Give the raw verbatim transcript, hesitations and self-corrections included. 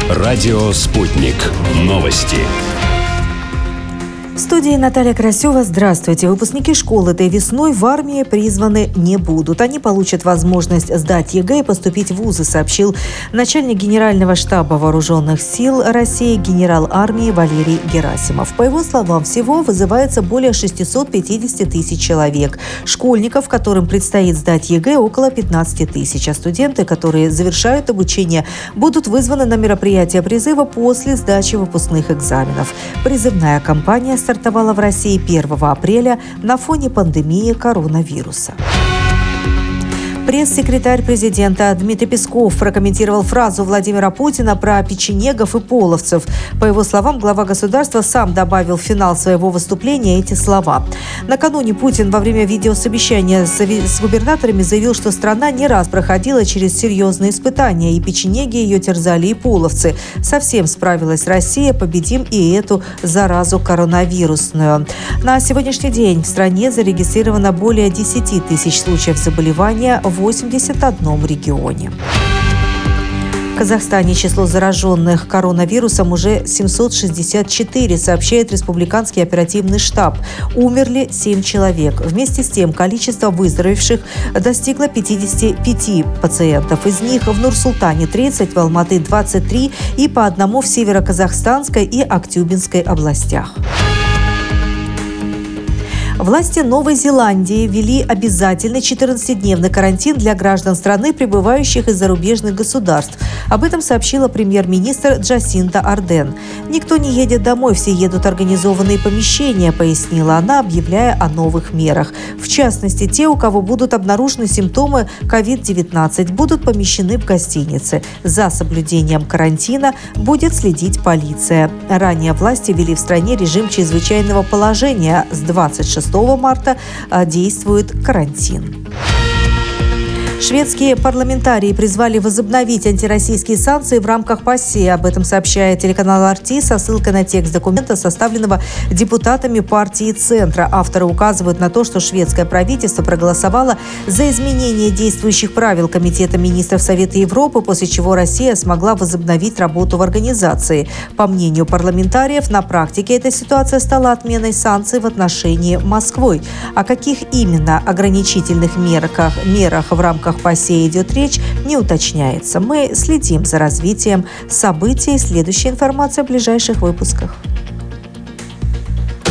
Радио «Спутник». Новости. В студии Наталья Красева. Здравствуйте. Выпускники школ этой весной в армии призваны не будут. Они получат возможность сдать ЕГЭ и поступить в вузы, сообщил начальник Генерального штаба Вооруженных сил России генерал армии Валерий Герасимов. По его словам, всего вызывается более шестьсот пятьдесят тысяч человек. Школьников, которым предстоит сдать ЕГЭ, около пятнадцать тысяч. А студенты, которые завершают обучение, будут вызваны на мероприятие призыва после сдачи выпускных экзаменов. Призывная кампания стартовала в России первого апреля на фоне пандемии коронавируса. Пресс-секретарь президента Дмитрий Песков прокомментировал фразу Владимира Путина про печенегов и половцев. По его словам, глава государства сам добавил в финал своего выступления эти слова. Накануне Путин во время видеосовещания с губернаторами заявил, что страна не раз проходила через серьезные испытания, и печенеги ее терзали, и половцы. Совсем справилась Россия, победим и эту заразу коронавирусную. На сегодняшний день в стране зарегистрировано более десять тысяч случаев заболевания в восемьдесят одном регионе. В Казахстане число зараженных коронавирусом уже семьсот шестьдесят четыре, сообщает Республиканский оперативный штаб. Умерли семь человек. Вместе с тем количество выздоровевших достигло пятьдесят пять пациентов. Из них в Нур-Султане тридцать, в Алматы двадцать три и по одному в Северо-Казахстанской и Актюбинской областях. Власти Новой Зеландии ввели обязательный четырнадцатидневный карантин для граждан страны, прибывающих из зарубежных государств. Об этом сообщила премьер-министр Джасинда Ардерн. «Никто не едет домой, все едут в организованные помещения», пояснила она, объявляя о новых мерах. В частности, те, у кого будут обнаружены симптомы ковид девятнадцать, будут помещены в гостиницы. За соблюдением карантина будет следить полиция. Ранее власти ввели в стране режим чрезвычайного положения. С двадцать шестого марта действует карантин. Шведские парламентарии призвали возобновить антироссийские санкции в рамках ПАСЕ. Об этом сообщает телеканал эр ти со ссылкой на текст документа, составленного депутатами партии Центра. Авторы указывают на то, что шведское правительство проголосовало за изменение действующих правил Комитета министров Совета Европы, после чего Россия смогла возобновить работу в организации. По мнению парламентариев, на практике эта ситуация стала отменой санкций в отношении Москвы. О каких именно ограничительных мерах, мерах в рамках ПАСЕ идет речь, не уточняется. Мы следим за развитием событий. Следующая информация в ближайших выпусках.